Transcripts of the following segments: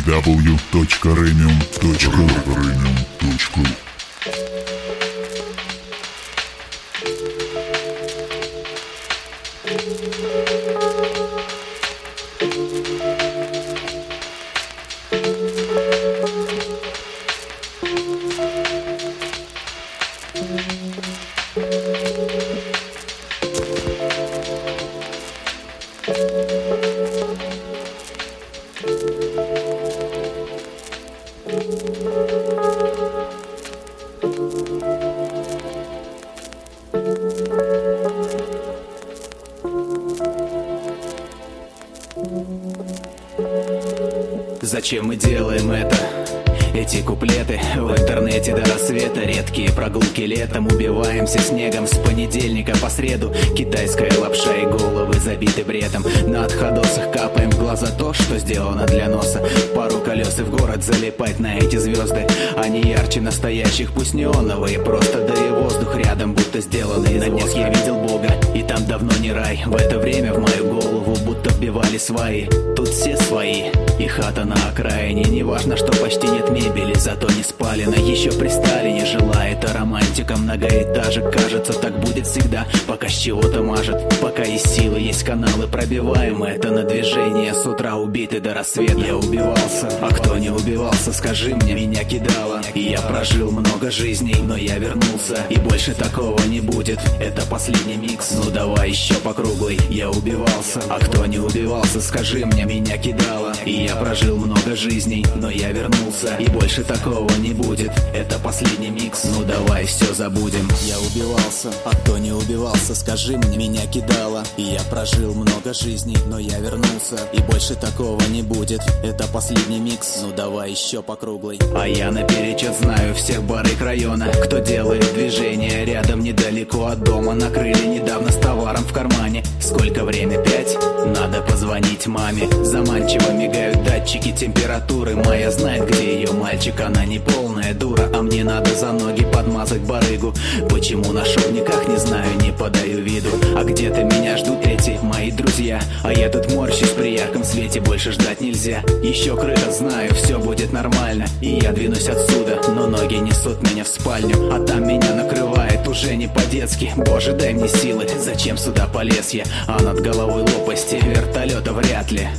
www.remium.ru. Зачем мы делаем это? Эти куплеты в интернете до рассвета. Редкие прогулки летом. Убиваемся снегом с понедельника по среду. Китайская лапша и головы забиты бредом. На отходосах капаем в глаза то, что сделано для носа. Пару колес и в город залипать на эти звезды. Они ярче настоящих, пусть неоновые. Просто да и воздух рядом будто сделанный из воска. На днях я видел Бога, и там давно не рай. В это время в мою голову будто вбивали сваи. Тут все свои, и хата на окраине. Неважно, что почти нет мебели, зато не спалено. Еще при Сталине жила эта романтика. Многоэтажек, кажется, так будет всегда. Пока с чего-то мажет, пока есть силы, есть каналы. Пробиваем это на движение. С утра убиты до рассвета. Я убивался, а кто не убивался, скажи мне. Меня кидало, и я прожил много жизней. Но я вернулся, и больше такого не будет. Это последний микс, ну давай еще по круглой. Я убивался, а кто не убивался, скажи мне. Меня кидало, и я прожил много жизней. Но я вернулся, и больше такого не будет. Это последний микс, ну давай все забудем. Я убивался, а кто не убивался, скажи мне. Меня кидало, и я прожил много жизней. Но я вернулся, и больше такого не будет. Это последний микс, ну давай еще по круглой. А я наперечет знаю всех барыг района. Кто делает движение рядом недалеко от дома. Накрыли недавно с товаром в кармане. Сколько время? 5? Надо позвонить маме. Заманчиво мигают датчики температуры. Моя знает, где ее мальчик. Она не полная дура, а мне надо за ноги подмазать барыгу. Почему нашел, никак не знаю, не подаю виду. А где-то меня ждут эти мои друзья. А я тут морщусь при ярком свете. Больше ждать нельзя. Еще крыша, знаю, все будет нормально. И я двинусь отсюда, но ноги несут меня в спальню. А там меня накрывает уже не по-детски. Боже, дай мне силы, зачем сюда полез я? А над головой лопасти, вертолета вряд ли.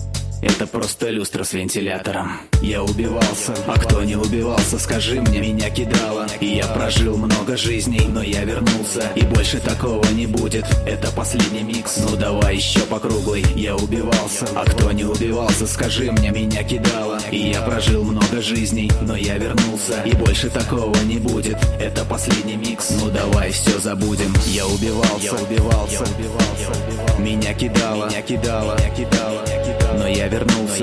Это просто люстра с вентилятором. Я убивался, а кто не убивался, скажи мне. Меня кидало, и я прожил много жизней. Но я вернулся, и больше такого не будет. Это последний микс, ну давай еще по круглой. Я убивался, а кто не убивался, скажи мне. Меня кидало, и я прожил много жизней. Но я вернулся, и больше такого не будет. Это последний микс, ну давай все забудем. Я убивался, меня кидало, но я вернулся.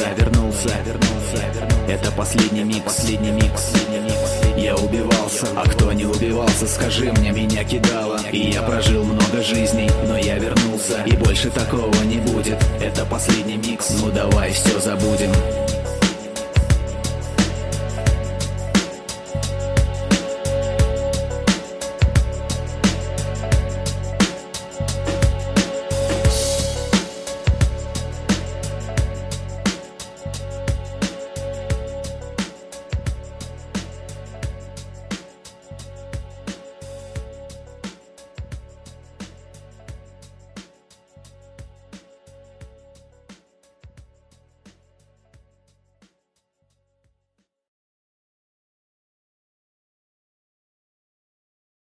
Это последний микс. Я убивался, а кто не убивался, скажи мне. Меня кидало, и я прожил много жизней. Но я вернулся, и больше такого не будет. Это последний микс, ну давай все забудем.